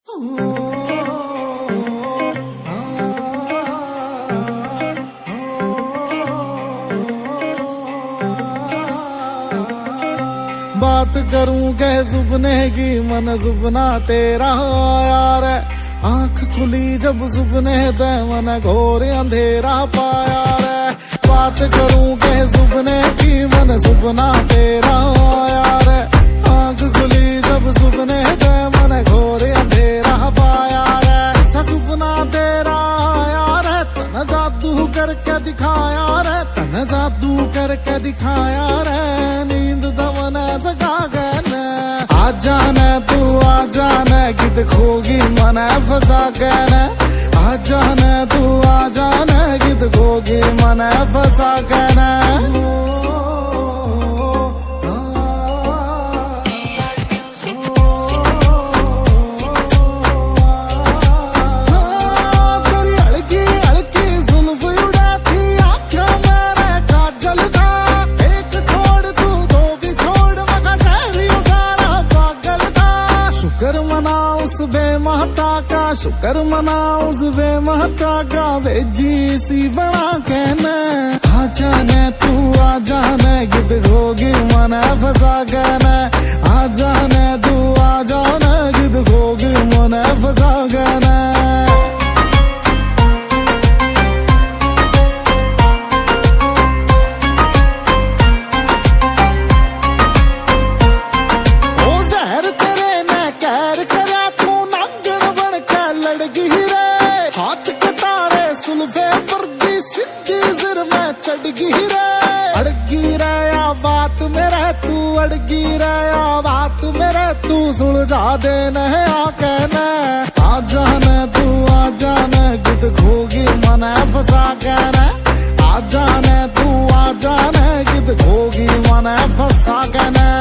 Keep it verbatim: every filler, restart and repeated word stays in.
बात करूं के सुपने की मन सुपना तेरा यार है। आंख खुली जब सुपने दे मन घोर अंधेरा पाया रे। बात करूं के सुपने की मन सुपना तेरा यार है। आंख खुली जब सुपने दे मन घोर अंधेरा पाया रे। ऐसा सुपना तेरा यार है, तन जादू करके दिखाया रे। तन जादू करके दिखाया रे। नींद दमन जगा गए आ जाने तू आ जाने कित खोगी मन फंसा गए। आ जाने तू आ जाने कित खोगी मन फंसा गए। शुक्र मना उस बेमहता का, शुक्र मना उस बेमहता का, भेजी सी बना कहना। आ जाने तू आ जाने कित खोगी मन फंसा कहना। आ जाने तू आ जाने कित खोगी मन फंसा कहना। अड़गी रहा बात मेरे तू, अड़गी रहा बात मेरे तू, सुलझा दे नहीं आ कहना। आ जाने तू आ जाने कित खोगी मन फंसा कहना। आ जाने तू आ जाने कित खोगी मन फंसा कहना।